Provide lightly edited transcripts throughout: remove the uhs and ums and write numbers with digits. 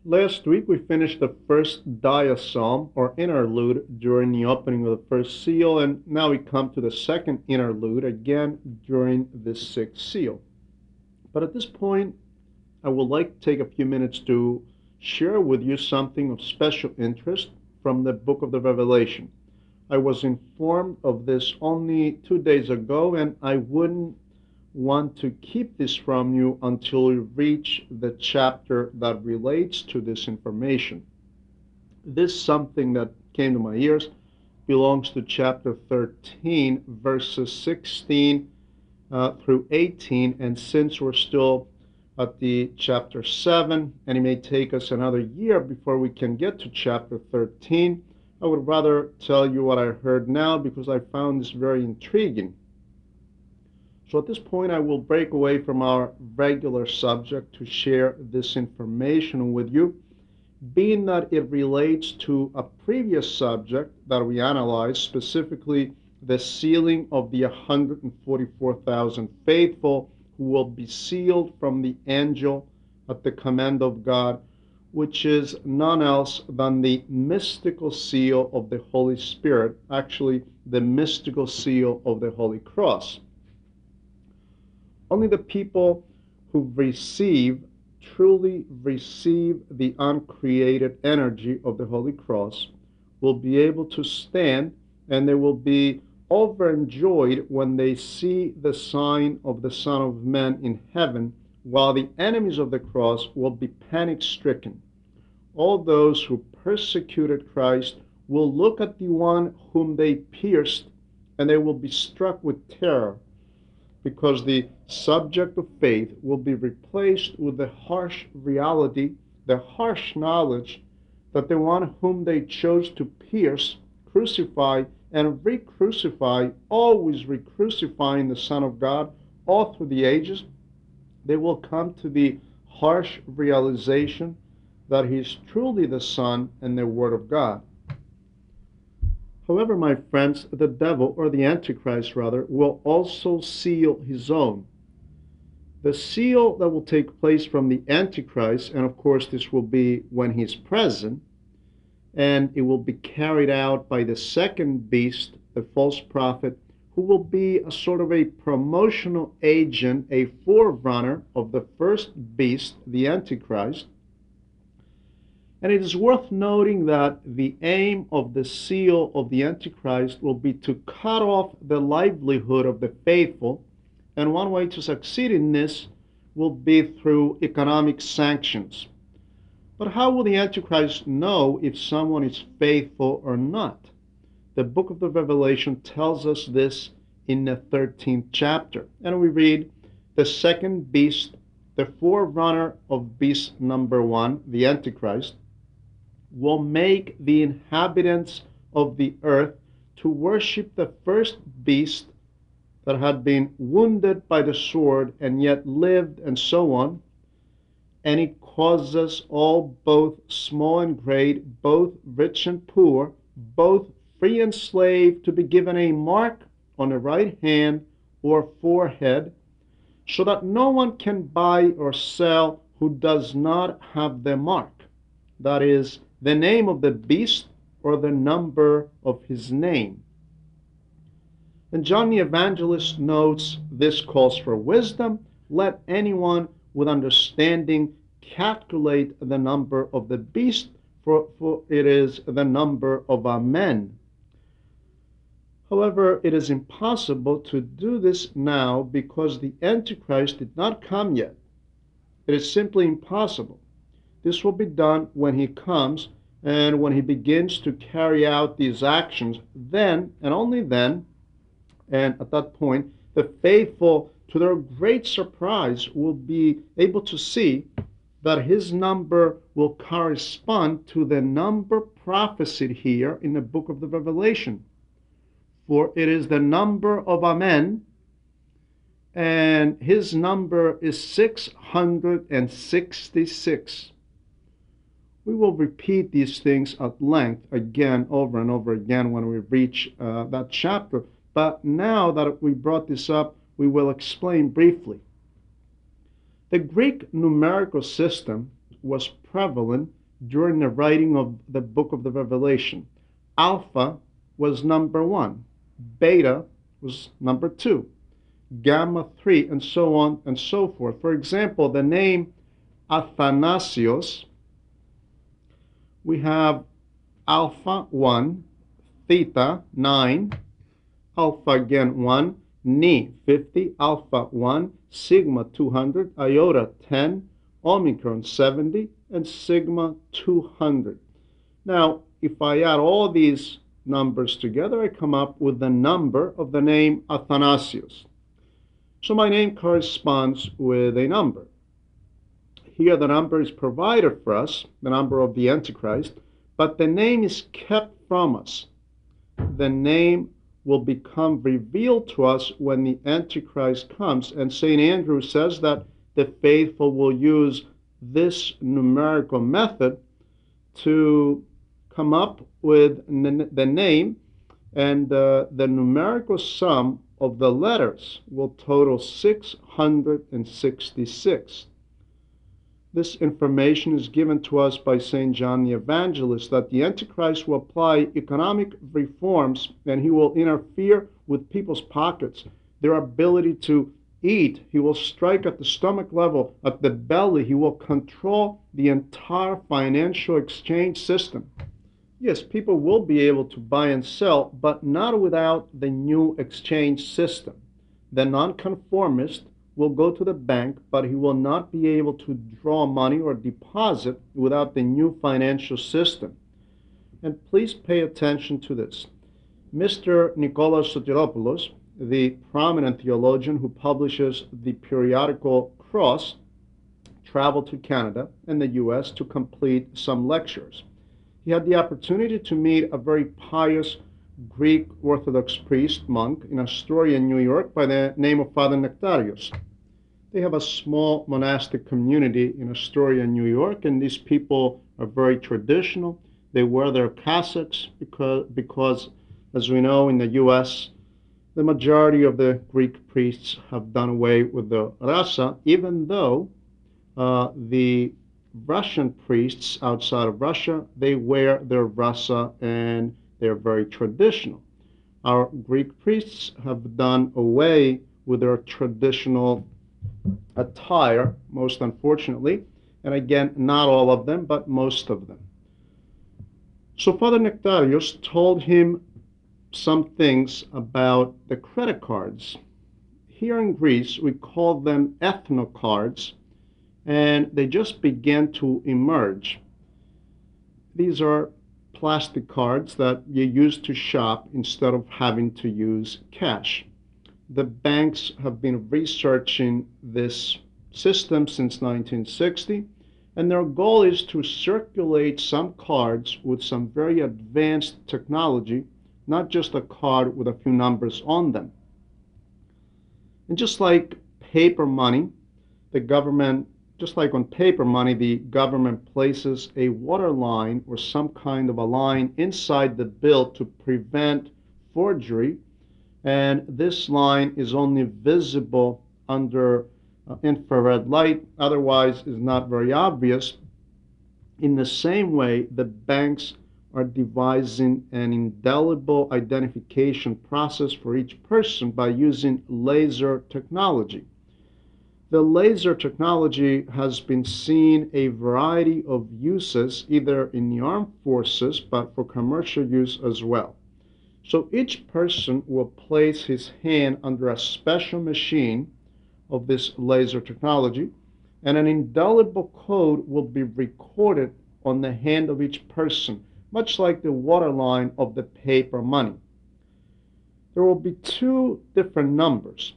Last week we finished the first diapsalm or interlude during the opening of the first seal, and now we come to the second interlude again during this sixth seal. But at this point, I would like to take a few minutes to share with you something of special interest from the book of the Revelation. I was informed of this only 2 days ago, and I wouldn't want to keep this from you until we reach the chapter that relates to this information. This something that came to my ears belongs to chapter 13, verses 16 through 18, and since we're still at the chapter 7, and it may take us another year before we can get to chapter 13, I would rather tell you what I heard now because I found this very intriguing. So at this point, I will break away from our regular subject to share this information with you, being that it relates to a previous subject that we analyzed, specifically the sealing of the 144,000 faithful who will be sealed from the angel at the command of God, which is none else than the mystical seal of the Holy Spirit, actually the mystical seal of the Holy Cross. Only the people who truly receive the uncreated energy of the Holy Cross will be able to stand, and they will be overjoyed when they see the sign of the Son of Man in heaven, while the enemies of the cross will be panic-stricken. All those who persecuted Christ will look at the one whom they pierced, and they will be struck with terror, because the subject of faith will be replaced with the harsh reality, the harsh knowledge that the one whom they chose to pierce, crucify, and re-crucify, always re-crucifying the Son of God all through the ages, they will come to the harsh realization that he is truly the Son and the Word of God. However, my friends, the devil, or the Antichrist rather, will also seal his own. The seal that will take place from the Antichrist, and of course this will be when he's present, and it will be carried out by the second beast, the false prophet, who will be a sort of a promotional agent, a forerunner of the first beast, the Antichrist. And it is worth noting that the aim of the seal of the Antichrist will be to cut off the livelihood of the faithful, and one way to succeed in this will be through economic sanctions. But how will the Antichrist know if someone is faithful or not? The book of the Revelation tells us this in the 13th chapter, and we read, "The second beast, the forerunner of beast number 1, the Antichrist, will make the inhabitants of the earth to worship the first beast that had been wounded by the sword and yet lived," and so on. "And it causes all, both small and great, both rich and poor, both free and slave, to be given a mark on the right hand or forehead, so that no one can buy or sell who does not have the mark," that is, the name of the beast or the number of his name. And John the Evangelist notes, "This calls for wisdom. Let anyone with understanding calculate the number of the beast, for it is the number of Amen." However, it is impossible to do this now because the Antichrist did not come yet. It is simply impossible. This will be done when he comes, and when he begins to carry out these actions, then, and only then, and at that point, the faithful, to their great surprise, will be able to see that his number will correspond to the number prophesied here in the book of the Revelation. For it is the number of Amen, and his number is 666. We will repeat these things at length again, over and over again, when we reach that chapter. But now that we brought this up, we will explain briefly. The Greek numerical system was prevalent during the writing of the book of the Revelation. Alpha was number 1, beta was number 2, gamma 3, and so on and so forth. For example, the name Athanasios, we have alpha 1, theta 9, alpha again 1, Ni 50, alpha 1, sigma 200, iota 10, omicron 70, and sigma 200. Now, if I add all these numbers together, I come up with the number of the name Athanasios. So my name corresponds with a number. Here the number is provided for us, the number of the Antichrist, but the name is kept from us. The name will become revealed to us when the Antichrist comes. And St. Andrew says that the faithful will use this numerical method to come up with the name, and the numerical sum of the letters will total 666. This information is given to us by St. John the Evangelist, that the Antichrist will apply economic reforms and he will interfere with people's pockets, their ability to eat. He will strike at the stomach level, at the belly. He will control the entire financial exchange system. Yes, people will be able to buy and sell, but not without the new exchange system. The nonconformist will go to the bank, but he will not be able to draw money or deposit without the new financial system. And please pay attention to this. Mr. Nikolaos Sotiropoulos, the prominent theologian who publishes the periodical Cross, traveled to Canada and the U.S. to complete some lectures. He had the opportunity to meet a very pious Greek Orthodox priest monk in Astoria, New York, by the name of Father Nectarios. They have a small monastic community in Astoria, New York, and these people are very traditional. They wear their cassocks because, as we know, in the U.S., the majority of the Greek priests have done away with the rasa, even though the Russian priests outside of Russia, they wear their rasa and they're very traditional. Our Greek priests have done away with their traditional attire, most unfortunately, and again, not all of them, but most of them. So Father Nectarios told him some things about the credit cards. Here in Greece, we call them ethnocards, and they just began to emerge. These are plastic cards that you use to shop instead of having to use cash. The banks have been researching this system since 1960, and their goal is to circulate some cards with some very advanced technology, not just a card with a few numbers on them. And just like paper money, the government, just like on paper money, the government places a water line or some kind of a line inside the bill to prevent forgery, and this line is only visible under infrared light, otherwise is not very obvious. In the same way, the banks are devising an indelible identification process for each person by using laser technology. The laser technology has been seen a variety of uses, either in the armed forces, but for commercial use as well. So each person will place his hand under a special machine of this laser technology, and an indelible code will be recorded on the hand of each person, much like the waterline of the paper money. There will be two different numbers.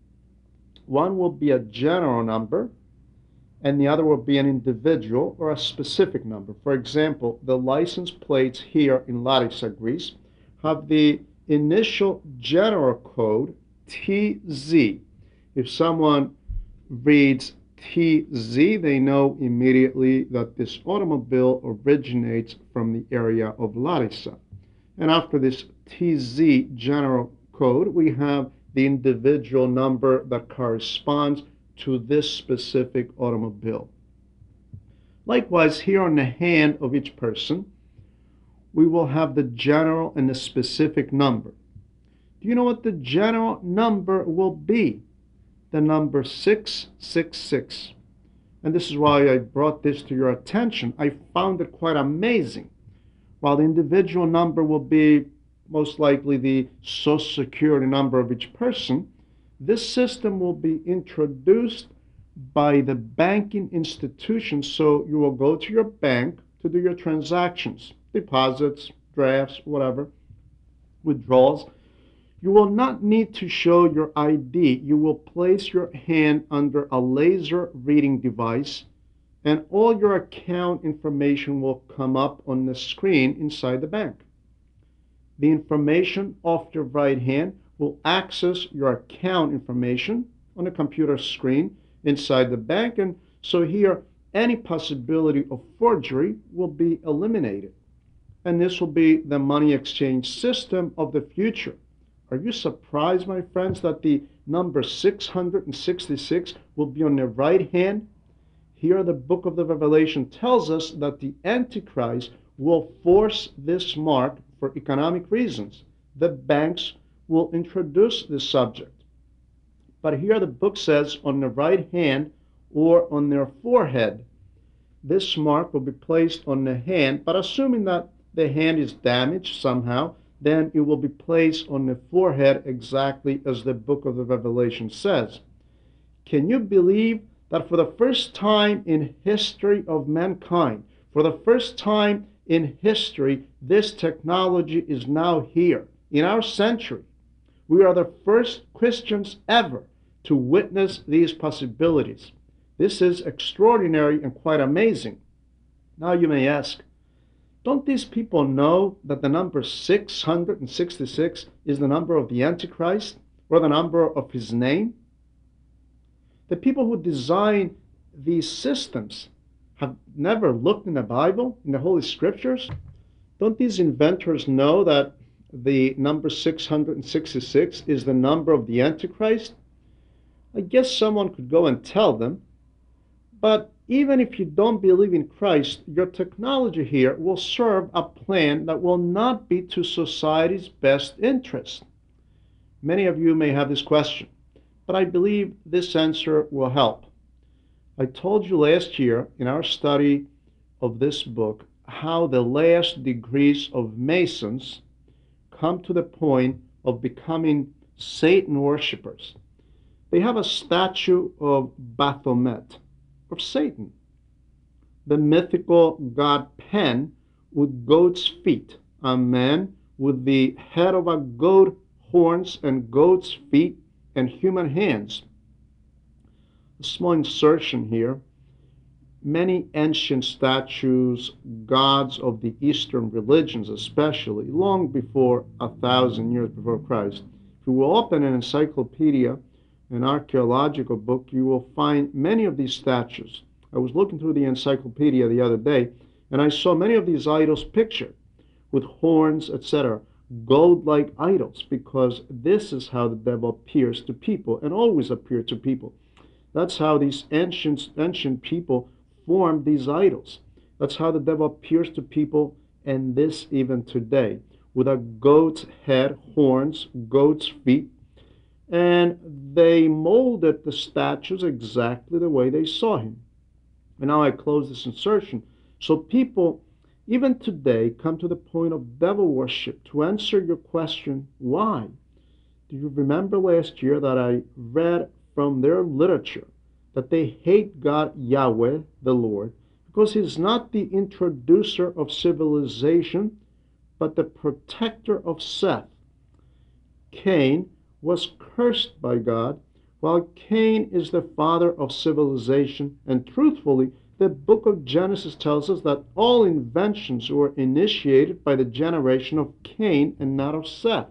One will be a general number, and the other will be an individual or a specific number. For example, the license plates here in Larissa, Greece, have the initial general code TZ. If someone reads TZ, they know immediately that this automobile originates from the area of Larissa. And after this TZ general code, we have the individual number that corresponds to this specific automobile. Likewise, here on the hand of each person, we will have the general and the specific number. Do you know what the general number will be? The number 666. And this is why I brought this to your attention. I found it quite amazing. While the individual number will be most likely the Social Security number of each person, this system will be introduced by the banking institution. So you will go to your bank to do your transactions, deposits, drafts, whatever, withdrawals. You will not need to show your ID. You will place your hand under a laser reading device, and all your account information will come up on the screen inside the bank. The information off your right hand will access your account information on the computer screen inside the bank, and so here any possibility of forgery will be eliminated. And this will be the money exchange system of the future. Are you surprised, my friends, that the number 666 will be on the right hand? Here the book of the Revelation tells us that the Antichrist will force this mark for economic reasons. The banks will introduce this subject. But here the book says on the right hand or on their forehead. This mark will be placed on the hand, but assuming that the hand is damaged somehow, then it will be placed on the forehead exactly as the book of the Revelation says. Can you believe that for the first time in history of mankind, for the first time in history, this technology is now here in our century? We are the first Christians ever to witness these possibilities. This is extraordinary and quite amazing. Now you may ask, don't these people know that the number 666 is the number of the Antichrist or the number of his name? The people who design these systems have never looked in the Bible, in the Holy Scriptures. Don't these inventors know that the number 666 is the number of the Antichrist? I guess someone could go and tell them, but even if you don't believe in Christ, your technology here will serve a plan that will not be to society's best interest. Many of you may have this question, but I believe this answer will help. I told you last year in our study of this book how the last degrees of Masons come to the point of becoming Satan worshippers. They have a statue of Baphomet, of Satan, the mythical god Pan with goat's feet, a man with the head of a goat, horns and goat's feet, and human hands. A small insertion here. Many ancient statues, gods of the Eastern religions especially, long before 1,000 years before Christ. If you will open an encyclopedia, an archaeological book, you will find many of these statues. I was looking through the encyclopedia the other day, and I saw many of these idols pictured with horns, etc., gold-like idols, because this is how the devil appears to people and always appeared to people. That's how these ancient people formed these idols. That's how the devil appears to people, and this even today, with a goat's head, horns, goat's feet, and they molded the statues exactly the way they saw him. And now I close this insertion. So people, even today, come to the point of devil worship. To answer your question, why? Do you remember last year that I read from their literature that they hate God Yahweh, the Lord, because he's not the introducer of civilization, but the protector of Seth. Cain was cursed by God, while Cain is the father of civilization, and truthfully, the book of Genesis tells us that all inventions were initiated by the generation of Cain and not of Seth.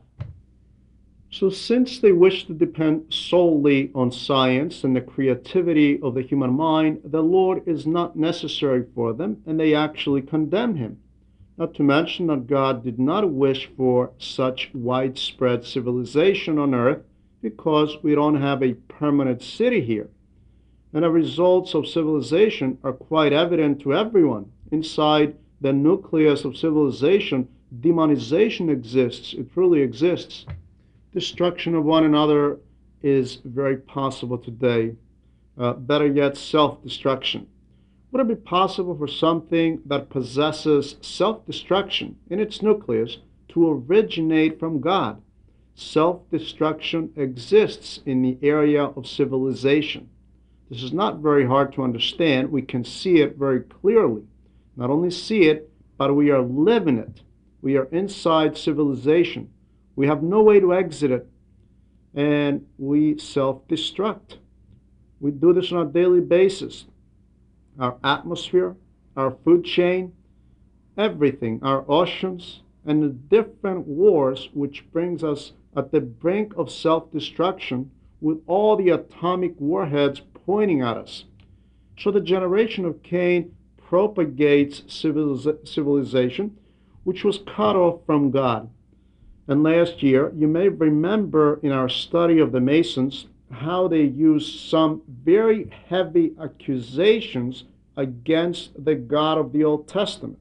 So since they wish to depend solely on science and the creativity of the human mind, the Lord is not necessary for them, and they actually condemn him. Not to mention that God did not wish for such widespread civilization on earth because we don't have a permanent city here. And the results of civilization are quite evident to everyone. Inside the nucleus of civilization, demonization exists. It truly exists. Destruction of one another is very possible today. Better yet, self-destruction. Would it be possible for something that possesses self-destruction in its nucleus to originate from God? Self-destruction exists in the area of civilization. This is not very hard to understand. We can see it very clearly. Not only see it, but we are living it. We are inside civilization. We have no way to exit it, and we self-destruct. We do this on a daily basis. Our atmosphere, our food chain, everything, our oceans, and the different wars which brings us at the brink of self-destruction with all the atomic warheads pointing at us. So the generation of Cain propagates civilization, which was cut off from God. And last year, you may remember in our study of the Masons how they used some very heavy accusations against the God of the Old Testament.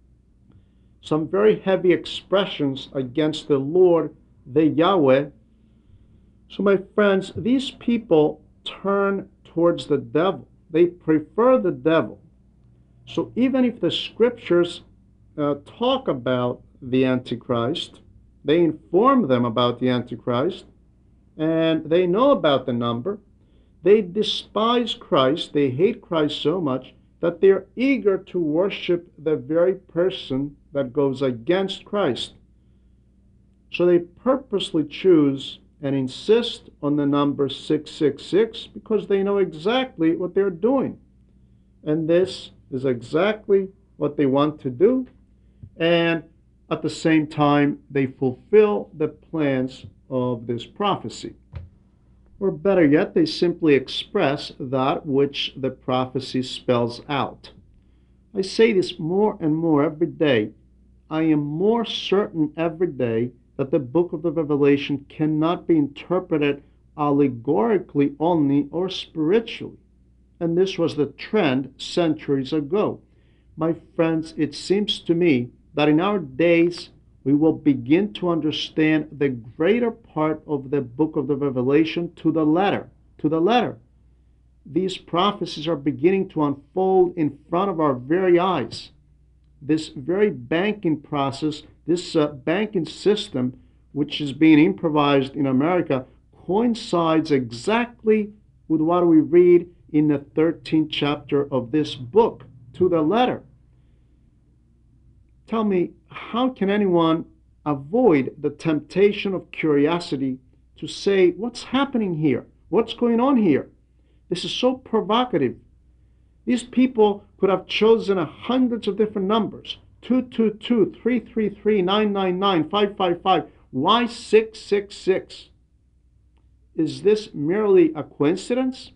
Some very heavy expressions against the Lord, the Yahweh. So my friends, these people turn towards the devil. They prefer the devil. So even if the scriptures talk about the Antichrist, they inform them about the Antichrist, and they know about the number. They despise Christ. They hate Christ so much that they're eager to worship the very person that goes against Christ. So they purposely choose and insist on the number 666 because they know exactly what they're doing. And this is exactly what they want to do. And at the same time, they fulfill the plans of this prophecy. Or better yet, they simply express that which the prophecy spells out. I say this more and more every day. I am more certain every day that the book of the Revelation cannot be interpreted allegorically only or spiritually. And this was the trend centuries ago. My friends, it seems to me that in our days we will begin to understand the greater part of the book of the Revelation to the letter. To the letter. These prophecies are beginning to unfold in front of our very eyes. This very banking process, this banking system, which is being improvised in America, coincides exactly with what we read in the 13th chapter of this book, to the letter. Tell me, how can anyone avoid the temptation of curiosity to say, what's happening here? What's going on here? This is so provocative. These people could have chosen hundreds of different numbers. 222, 333, 999, 555. Why 666? Is this merely a coincidence?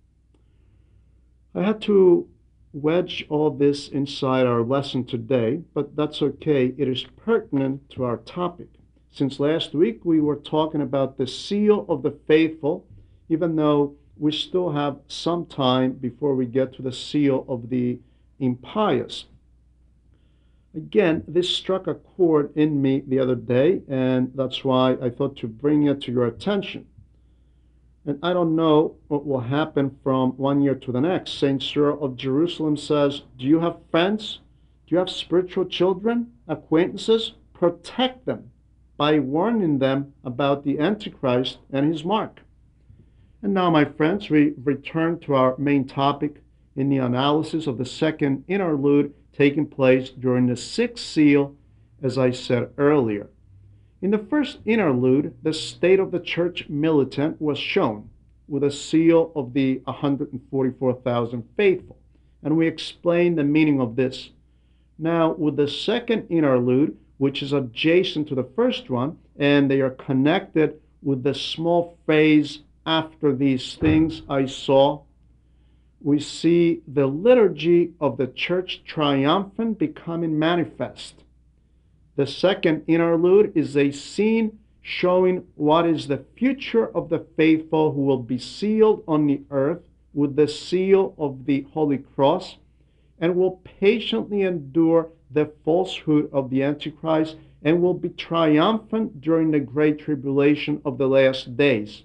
I had to wedge all this inside our lesson today, but that's okay. It is pertinent to our topic. Since last week we were talking about the seal of the faithful, even though we still have some time before we get to the seal of the impious. Again, this struck a chord in me the other day, and that's why I thought to bring it to your attention. And I don't know what will happen from one year to the next. St. Cyril of Jerusalem says, do you have friends? Do you have spiritual children, acquaintances? Protect them by warning them about the Antichrist and his mark. And now, my friends, we return to our main topic in the analysis of the second interlude taking place during the sixth seal, as I said earlier. In the first interlude, the state of the church militant was shown with a seal of the 144,000 faithful, and we explained the meaning of this. Now, with the second interlude, which is adjacent to the first one, and they are connected with the small phrase, after these things I saw, we see the liturgy of the church triumphant becoming manifest. The second interlude is a scene showing what is the future of the faithful who will be sealed on the earth with the seal of the Holy Cross and will patiently endure the falsehood of the Antichrist and will be triumphant during the great tribulation of the last days.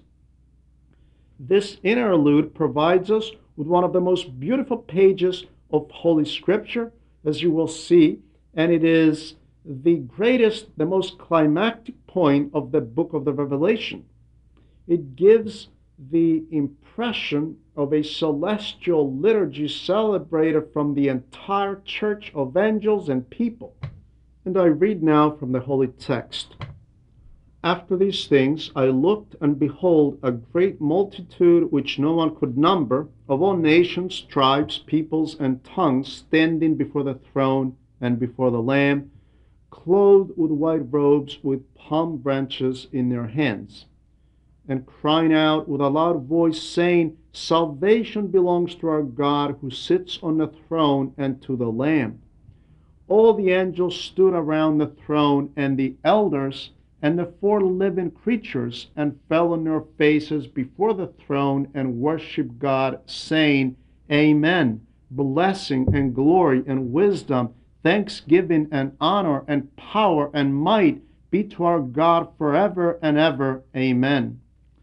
This interlude provides us with one of the most beautiful pages of Holy Scripture, as you will see, and it is the greatest, the most climactic point of the book of the Revelation. It gives the impression of a celestial liturgy celebrated from the entire church of angels and people. And I read now from the holy text. After these things I looked, and behold, a great multitude which no one could number, of all nations, tribes, peoples, and tongues, standing before the throne and before the Lamb, clothed with white robes, with palm branches in their hands, and crying out with a loud voice, saying, Salvation belongs to our God who sits on the throne and to the Lamb. All the angels stood around the throne, and the elders and the four living creatures, and fell on their faces before the throne and worshiped God, saying, Amen. Blessing and glory and wisdom, thanksgiving and honor and power and might be to our God forever and ever. Amen.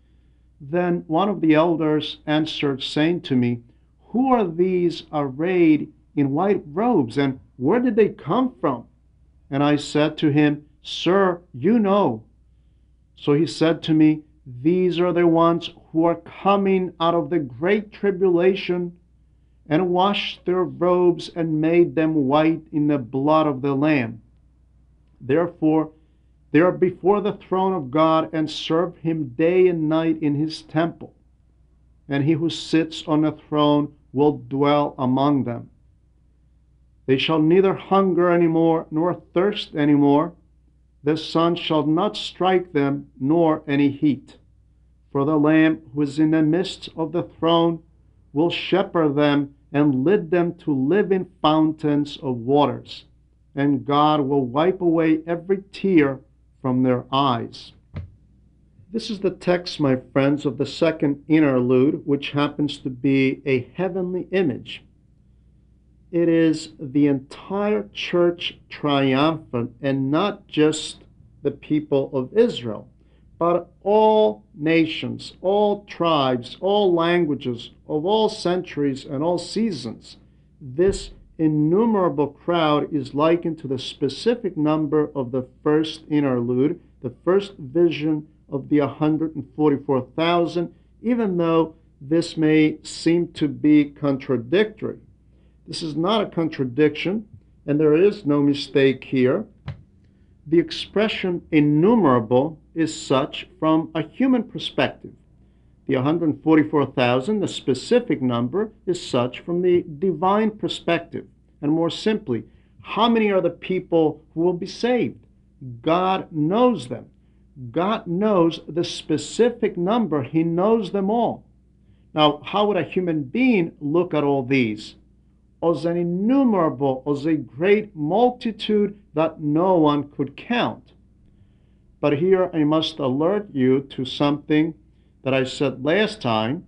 Then one of the elders answered, saying to me, Who are these arrayed in white robes, and where did they come from? And I said to him, Sir, you know. So he said to me, These are the ones who are coming out of the great tribulation, and washed their robes and made them white in the blood of the Lamb. Therefore, they are before the throne of God and serve him day and night in his temple. And he who sits on the throne will dwell among them. They shall neither hunger any more, nor thirst any more. The sun shall not strike them, nor any heat. For the Lamb who is in the midst of the throne will shepherd them and lead them to living fountains of waters. And God will wipe away every tear from their eyes. This is the text, my friends, of the second interlude, which happens to be a heavenly image. It is the entire church triumphant, and not just the people of Israel, but all nations, all tribes, all languages, of all centuries and all seasons. This innumerable crowd is likened to the specific number of the first interlude, the first vision of the 144,000, even though this may seem to be contradictory. This is not a contradiction, and there is no mistake here. The expression innumerable is such from a human perspective. The 144,000, the specific number, is such from the divine perspective. And more simply, how many are the people who will be saved? God knows them. God knows the specific number. He knows them all. Now, how would a human being look at all these? As an innumerable, as a great multitude that no one could count. But here I must alert you to something that I said last time,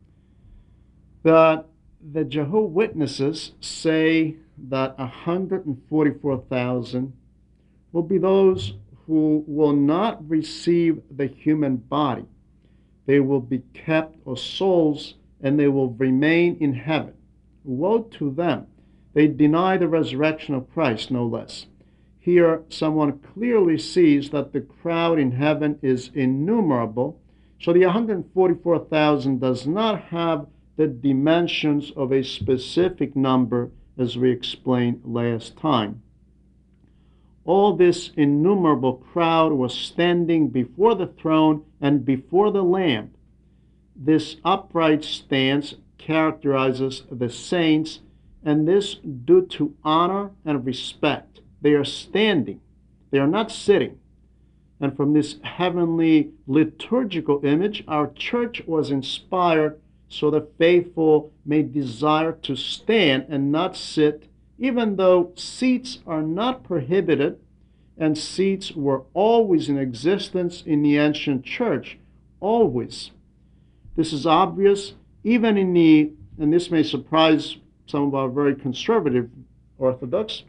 that the Jehovah's Witnesses say that 144,000 will be those who will not receive the human body. They will be kept as souls, and they will remain in heaven. Woe to them! They deny the resurrection of Christ, no less. Here, someone clearly sees that the crowd in heaven is innumerable, so the 144,000 does not have the dimensions of a specific number, as we explained last time. All this innumerable crowd was standing before the throne and before the Lamb. This upright stance characterizes the saints, and this due to honor and respect. They are standing. They are not sitting. And from this heavenly liturgical image, our church was inspired so the faithful may desire to stand and not sit, even though seats are not prohibited, and seats were always in existence in the ancient church, always. This is obvious Even in the, and this may surprise some of our very conservative Orthodox,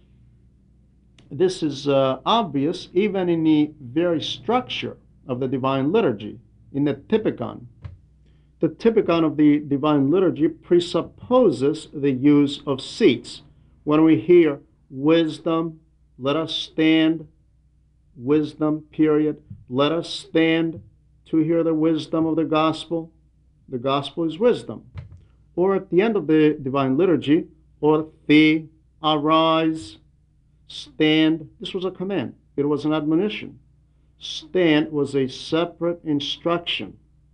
this is obvious even in the very structure of the Divine Liturgy, in the typicon. The typicon of the Divine Liturgy presupposes the use of seats. When we hear wisdom, let us stand, wisdom, period, let us stand to hear the wisdom of the gospel. The gospel is wisdom. Or at the end of the Divine Liturgy, orthi, arise, stand. This was a command. It was an admonition. Stand was a separate instruction.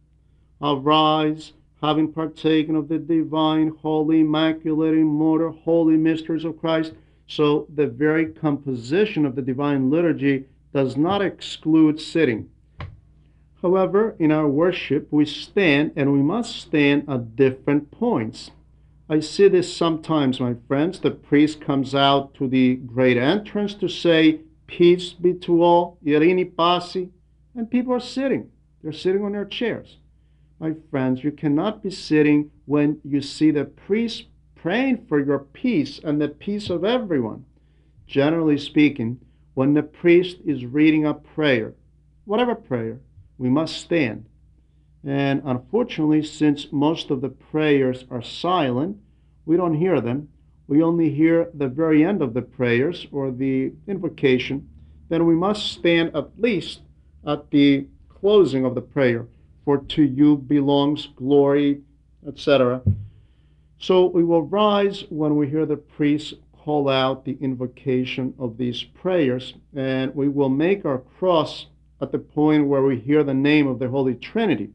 Arise, having partaken of the divine, holy, immaculate, immortal, holy mysteries of Christ. So the very composition of the Divine Liturgy does not exclude sitting. However, in our worship, we stand, and we must stand at different points. I see this sometimes, my friends. The priest comes out to the great entrance to say, peace be to all, Irini Pasi, and people are sitting. They're sitting on their chairs. My friends, you cannot be sitting when you see the priest praying for your peace and the peace of everyone. Generally speaking, when the priest is reading a prayer, whatever prayer, we must stand. And unfortunately, since most of the prayers are silent, we don't hear them. We only hear the very end of the prayers or the invocation. Then we must stand at least at the closing of the prayer. For to you belongs glory, etc. So we will rise when we hear the priest call out the invocation of these prayers, and we will make our cross at the point where we hear the name of the Holy Trinity.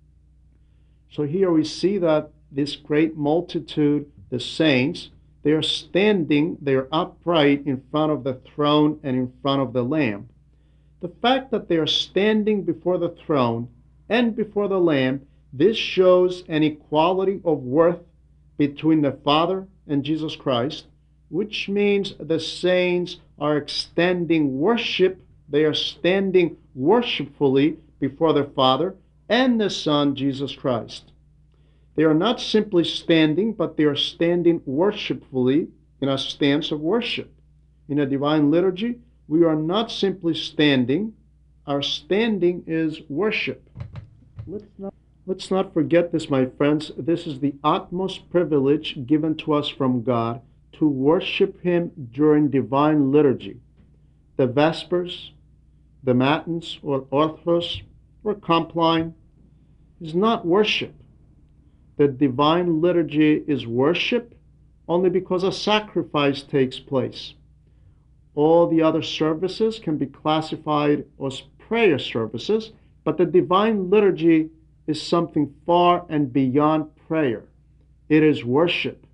So here we see that this great multitude, the saints, they are standing, they are upright in front of the throne and in front of the Lamb. The fact that they are standing before the throne and before the Lamb, this shows an equality of worth between the Father and Jesus Christ, which means the saints are extending worship. They are standing worshipfully before their Father and the Son, Jesus Christ. They are not simply standing, but they are standing worshipfully in a stance of worship. In a divine liturgy, we are not simply standing. Our standing is worship. Let's not forget this, my friends. This is the utmost privilege given to us from God to worship Him during divine liturgy. The Vespers, the Matins, or Orthros, or Compline is not worship. The divine liturgy is worship only because a sacrifice takes place. All the other services can be classified as prayer services, but the divine liturgy is something far and beyond prayer. It is worship.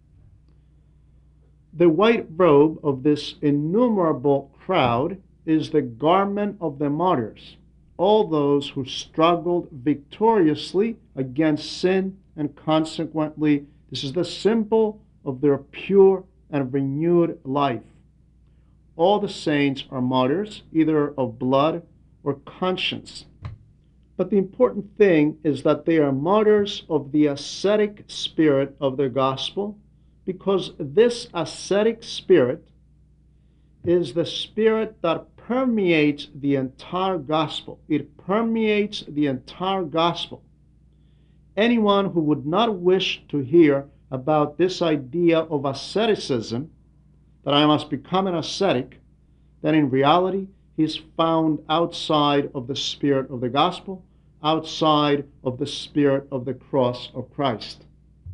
The white robe of this innumerable crowd is the garment of the martyrs, all those who struggled victoriously against sin, and consequently, this is the symbol of their pure and renewed life. All the saints are martyrs, either of blood or conscience. But the important thing is that they are martyrs of the ascetic spirit of the gospel, because this ascetic spirit is the spirit that permeates the entire gospel. It permeates the entire gospel. Anyone who would not wish to hear about this idea of asceticism, that I must become an ascetic, then in reality he is found outside of the spirit of the gospel, outside of the spirit of the cross of Christ.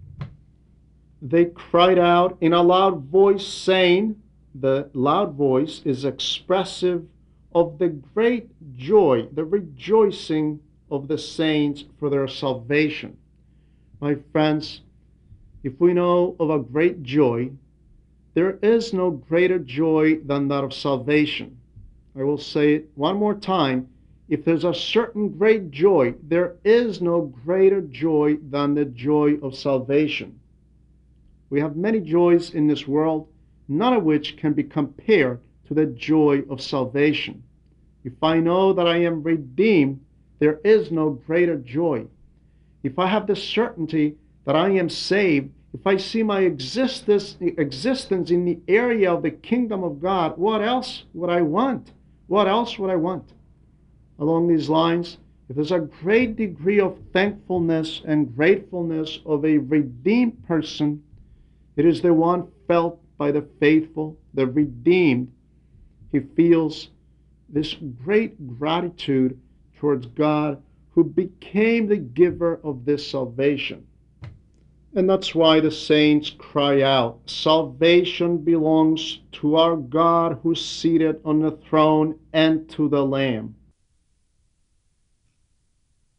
They cried out in a loud voice, saying, the loud voice is expressive of the great joy, the rejoicing of the saints for their salvation. My friends, if we know of a great joy, there is no greater joy than that of salvation. I will say it one more time. If there's a certain great joy, there is no greater joy than the joy of salvation. We have many joys in this world, none of which can be compared to the joy of salvation. If I know that I am redeemed, there is no greater joy. If I have the certainty that I am saved, if I see my existence in the area of the kingdom of God, what else would I want? What else would I want? Along these lines, if there's a great degree of thankfulness and gratefulness of a redeemed person, it is the one felt by the faithful, the redeemed. He feels this great gratitude towards God who became the giver of this salvation. And that's why the saints cry out, salvation belongs to our God who's seated on the throne and to the Lamb.